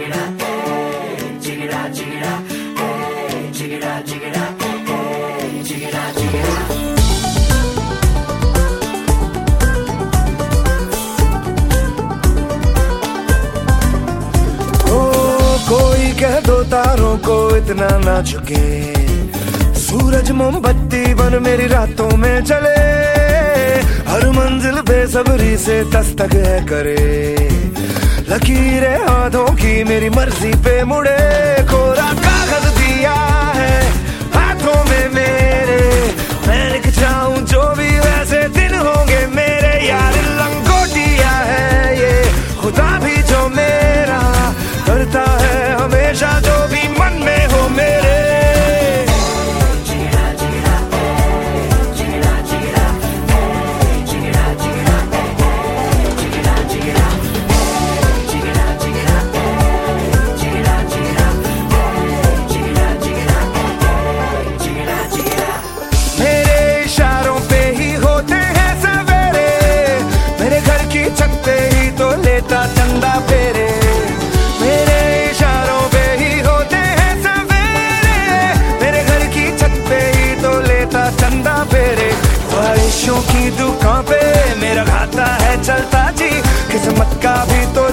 कोई कह दो तारों को इतना ना झुके, सूरज मोमबत्ती बन मेरी रातों में चले, हर मंजिल बेसब्री से दस्तक है करे, लकीरें हाथों की मेरी मर्जी पे मुड़े, कोरा कागज दिया है हाथों में मेरे, मैं लिख जाऊं जो भी वैसे दिन होंगे मेरे, यार लंगोटिया है ये खुदा भी जो मेरा करता है हमेशा जो भी मन में हो मेरे। मेरे इशारों पे ही होते हैं सवेरे, मेरे घर की छत पे ही तो लेता चंदा फेरे, मेरे इशारों पे ही होते हैं सवेरे, मेरे घर की छत पे ही तो लेता चंदा फेरे, ख्वाहिशों की दुकान पे मेरा खाता है चलता जी, किस्मत का भी तो